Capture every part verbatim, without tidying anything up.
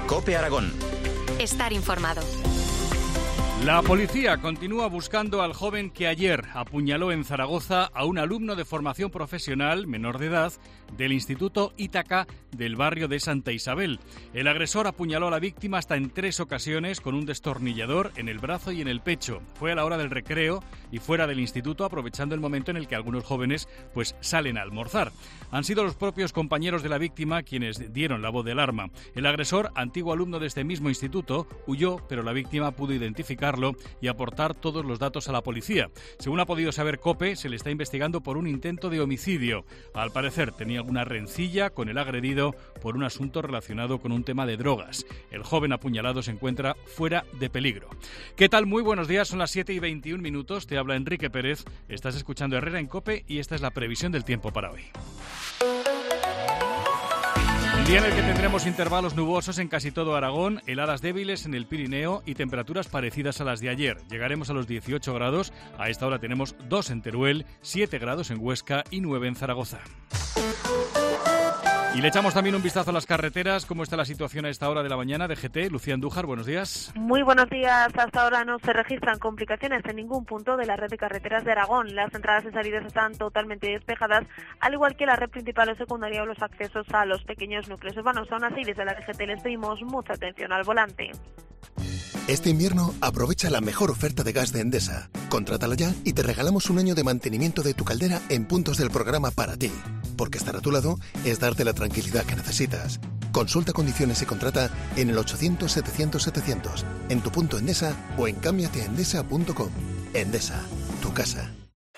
COPE Aragón. Estar informado. La policía continúa buscando al joven que ayer apuñaló en Zaragoza a un alumno de formación profesional menor de edad del Instituto Ítaca del barrio de Santa Isabel. El agresor apuñaló a la víctima hasta en tres ocasiones con un destornillador en el brazo y en el pecho. Fue a la hora del recreo y fuera del instituto, aprovechando el momento en el que algunos jóvenes pues salen a almorzar. Han sido los propios compañeros de la víctima quienes dieron la voz de alarma. El agresor, antiguo alumno de este mismo instituto, huyó, pero la víctima pudo identificarlo y aportar todos los datos a la policía. Según ha podido saber COPE, se le está investigando por un intento de homicidio. Al parecer tenía alguna rencilla con el agredido por un asunto relacionado con un tema de drogas. El joven apuñalado se encuentra fuera de peligro. ¿Qué tal? Muy buenos días, son las siete y veintiún minutos. Te habla Enrique Pérez. Estás escuchando Herrera en COPE y esta es la previsión del tiempo para hoy. Un día en el que tendremos intervalos nubosos en casi todo Aragón, heladas débiles en el Pirineo y temperaturas parecidas a las de ayer. Llegaremos a los dieciocho grados, a esta hora tenemos dos en Teruel, siete grados en Huesca y nueve en Zaragoza. Y le echamos también un vistazo a las carreteras. ¿Cómo está la situación a esta hora de la mañana? D G T, Lucía Andújar, buenos días. Muy buenos días. Hasta ahora no se registran complicaciones en ningún punto de la red de carreteras de Aragón. Las entradas y salidas están totalmente despejadas, al igual que la red principal o secundaria o los accesos a los pequeños núcleos urbanos. Aún así, desde la D G T les pedimos mucha atención al volante. Este invierno aprovecha la mejor oferta de gas de Endesa. Contrátala ya y te regalamos un año de mantenimiento de tu caldera en puntos del programa para ti. Porque estar a tu lado es darte la tranquilidad que necesitas. Consulta condiciones y contrata en el ochocientos setecientos setecientos, en tu punto Endesa o en cámbiate a endesa punto com. Endesa, tu casa.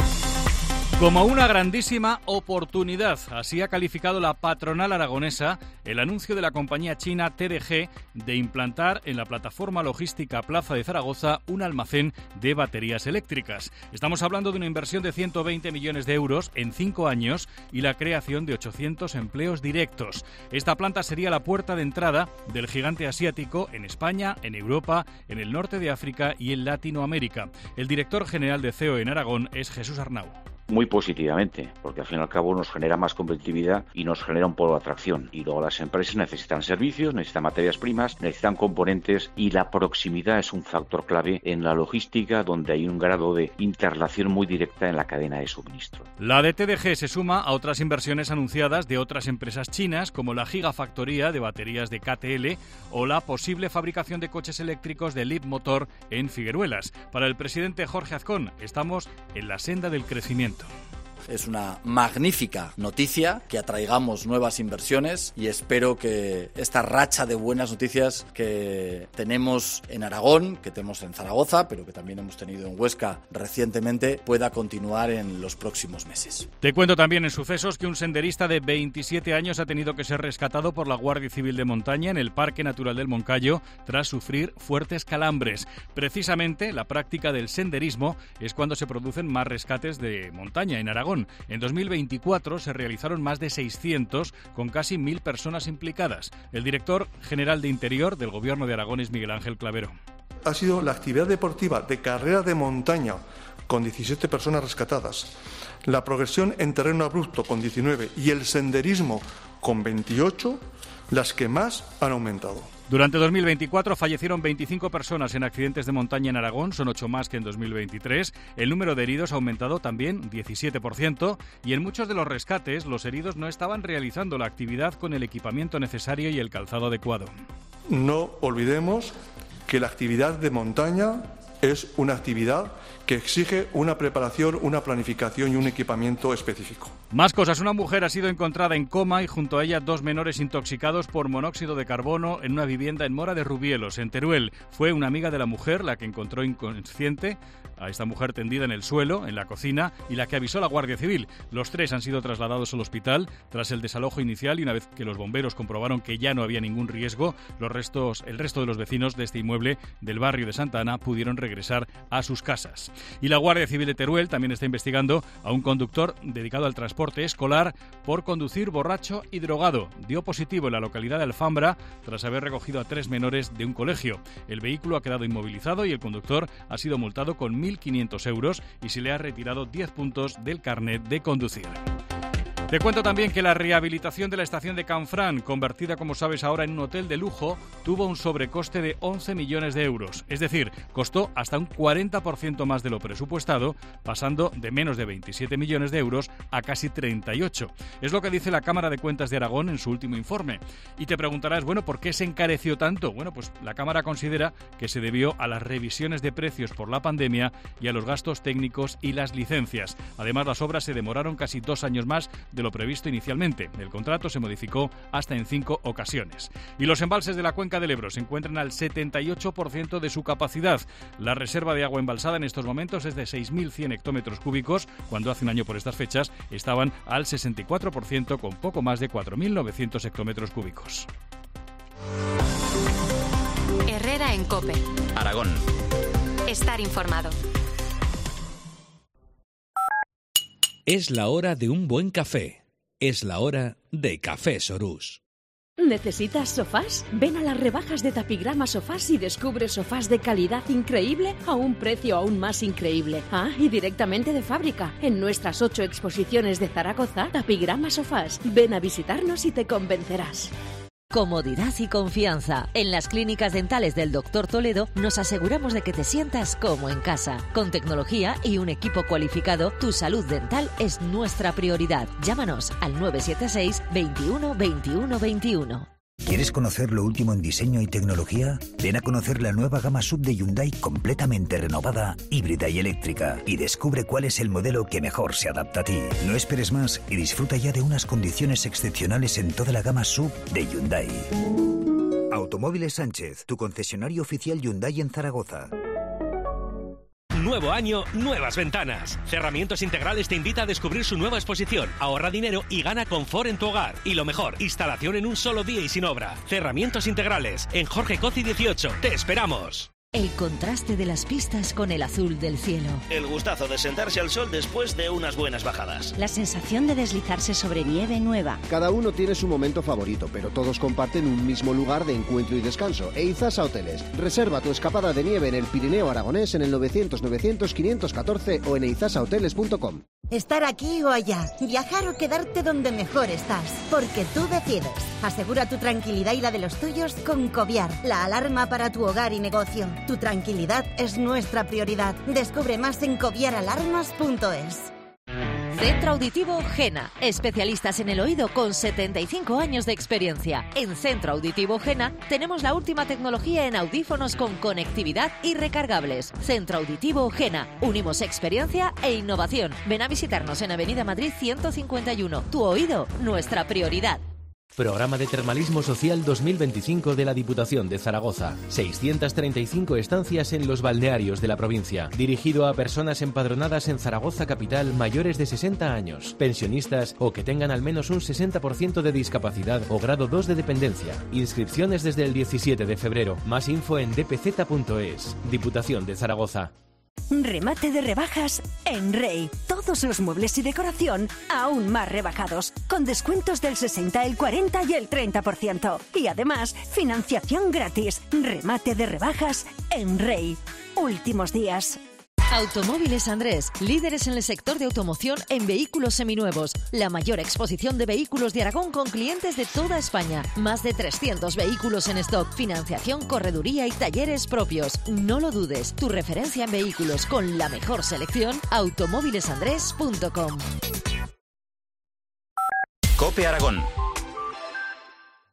Como una grandísima oportunidad, así ha calificado la patronal aragonesa el anuncio de la compañía china T D G de implantar en la plataforma logística Plaza de Zaragoza un almacén de baterías eléctricas. Estamos hablando de una inversión de ciento veinte millones de euros en cinco años y la creación de ochocientos empleos directos. Esta planta sería la puerta de entrada del gigante asiático en España, en Europa, en el norte de África y en Latinoamérica. El director general de C E O en Aragón es Jesús Arnau. Muy positivamente, porque al fin y al cabo nos genera más competitividad y nos genera un polo de atracción. Y luego las empresas necesitan servicios, necesitan materias primas, necesitan componentes y la proximidad es un factor clave en la logística donde hay un grado de interrelación muy directa en la cadena de suministro. La de T D G se suma a otras inversiones anunciadas de otras empresas chinas como la gigafactoría de baterías de K T L o la posible fabricación de coches eléctricos de Leapmotor en Figueruelas. Para el presidente Jorge Azcón, estamos en la senda del crecimiento. Es una magnífica noticia que atraigamos nuevas inversiones y espero que esta racha de buenas noticias que tenemos en Aragón, que tenemos en Zaragoza, pero que también hemos tenido en Huesca recientemente, pueda continuar en los próximos meses. Te cuento también en sucesos que un senderista de veintisiete años ha tenido que ser rescatado por la Guardia Civil de Montaña en el Parque Natural del Moncayo tras sufrir fuertes calambres. Precisamente la práctica del senderismo es cuando se producen más rescates de montaña en Aragón. En dos mil veinticuatro se realizaron más de seiscientos, con casi mil personas implicadas. El director general de Interior del Gobierno de Aragón es Miguel Ángel Clavero. Ha sido la actividad deportiva de carrera de montaña, con diecisiete personas rescatadas, la progresión en terreno abrupto, con diecinueve, y el senderismo, con veintiocho, las que más han aumentado. Durante dos mil veinticuatro fallecieron veinticinco personas en accidentes de montaña en Aragón, son ocho más que en dos mil veintitrés. El número de heridos ha aumentado también diecisiete por ciento y en muchos de los rescates los heridos no estaban realizando la actividad con el equipamiento necesario y el calzado adecuado. No olvidemos que la actividad de montaña es una actividad que exige una preparación, una planificación y un equipamiento específico. Más cosas. Una mujer ha sido encontrada en coma y junto a ella dos menores intoxicados por monóxido de carbono en una vivienda en Mora de Rubielos, en Teruel. Fue una amiga de la mujer la que encontró inconsciente a esta mujer tendida en el suelo, en la cocina, y la que avisó a la Guardia Civil. Los tres han sido trasladados al hospital tras el desalojo inicial y una vez que los bomberos comprobaron que ya no había ningún riesgo, los restos, el resto de los vecinos de este inmueble del barrio de Santa Ana pudieron regresar a sus casas. Y la Guardia Civil de Teruel también está investigando a un conductor dedicado al transporte escolar por conducir borracho y drogado. Dio positivo en la localidad de Alfambra tras haber recogido a tres menores de un colegio. El vehículo ha quedado inmovilizado y el conductor ha sido multado con mil quinientos euros y se le ha retirado diez puntos del carnet de conducir. Te cuento también que la rehabilitación de la estación de Canfrán, convertida como sabes ahora en un hotel de lujo, tuvo un sobrecoste de once millones de euros. Es decir, costó hasta un cuarenta por ciento más de lo presupuestado, pasando de menos de veintisiete millones de euros a casi treinta y ocho. Es lo que dice la Cámara de Cuentas de Aragón en su último informe. Y te preguntarás, bueno, ¿por qué se encareció tanto? Bueno, pues la Cámara considera que se debió a las revisiones de precios por la pandemia y a los gastos técnicos y las licencias. Además, las obras se demoraron casi dos años más de lo previsto inicialmente. El contrato se modificó hasta en cinco ocasiones. Y los embalses de la cuenca del Ebro se encuentran al setenta y ocho por ciento de su capacidad. La reserva de agua embalsada en estos momentos es de seis mil cien hectómetros cúbicos, cuando hace un año por estas fechas estaban al sesenta y cuatro por ciento con poco más de cuatro mil novecientos hectómetros cúbicos. Herrera en COPE. Aragón. Estar informado. Es la hora de un buen café. Es la hora de Café Sorús. ¿Necesitas sofás? Ven a las rebajas de Tapigrama Sofás y descubre sofás de calidad increíble a un precio aún más increíble. Ah, y directamente de fábrica. En nuestras ocho exposiciones de Zaragoza, Tapigrama Sofás. Ven a visitarnos y te convencerás. Comodidad y confianza. En las clínicas dentales del doctor Toledo nos aseguramos de que te sientas como en casa. Con tecnología y un equipo cualificado, tu salud dental es nuestra prioridad. Llámanos al nueve siete seis, veintiuno, veintiuno, veintiuno. ¿Quieres conocer lo último en diseño y tecnología? Ven a conocer la nueva gama sub de Hyundai completamente renovada, híbrida y eléctrica, y descubre cuál es el modelo que mejor se adapta a ti. No esperes más y disfruta ya de unas condiciones excepcionales en toda la gama sub de Hyundai. Automóviles Sánchez, tu concesionario oficial Hyundai en Zaragoza. Nuevo año, nuevas ventanas. Cerramientos Integrales te invita a descubrir su nueva exposición. Ahorra dinero y gana confort en tu hogar. Y lo mejor, instalación en un solo día y sin obra. Cerramientos Integrales, en Jorge Coci dieciocho. ¡Te esperamos! El contraste de las pistas con el azul del cielo. El gustazo de sentarse al sol después de unas buenas bajadas. La sensación de deslizarse sobre nieve nueva. Cada uno tiene su momento favorito, pero todos comparten un mismo lugar de encuentro y descanso. Eizasa Hoteles. Reserva tu escapada de nieve en el Pirineo Aragonés en el novecientos novecientos quinientos catorce o en eizasa hoteles punto com. Estar aquí o allá, viajar o quedarte donde mejor estás, porque tú decides. Asegura tu tranquilidad y la de los tuyos con Coviar, la alarma para tu hogar y negocio. Tu tranquilidad es nuestra prioridad. Descubre más en coviar alarmas punto es. Centro Auditivo Gena, especialistas en el oído con setenta y cinco años de experiencia. En Centro Auditivo Gena tenemos la última tecnología en audífonos con conectividad y recargables. Centro Auditivo Gena, unimos experiencia e innovación. Ven a visitarnos en Avenida Madrid ciento cincuenta y uno. Tu oído, nuestra prioridad. Programa de Termalismo Social dos mil veinticinco de la Diputación de Zaragoza. seiscientas treinta y cinco estancias en los balnearios de la provincia. Dirigido a personas empadronadas en Zaragoza capital mayores de sesenta años, pensionistas o que tengan al menos un sesenta por ciento de discapacidad o grado dos de dependencia. Inscripciones desde el diecisiete de febrero. Más info en d p z punto es. Diputación de Zaragoza. Remate de rebajas en Rey. Todos los muebles y decoración aún más rebajados, con descuentos del sesenta, el cuarenta y el treinta por ciento. Y además, financiación gratis. Remate de rebajas en Rey. Últimos días. Automóviles Andrés, líderes en el sector de automoción en vehículos seminuevos. La mayor exposición de vehículos de Aragón con clientes de toda España. Más de trescientos vehículos en stock. Financiación, correduría y talleres propios. No lo dudes, tu referencia en vehículos con la mejor selección, automóviles andrés punto com. COPE Aragón.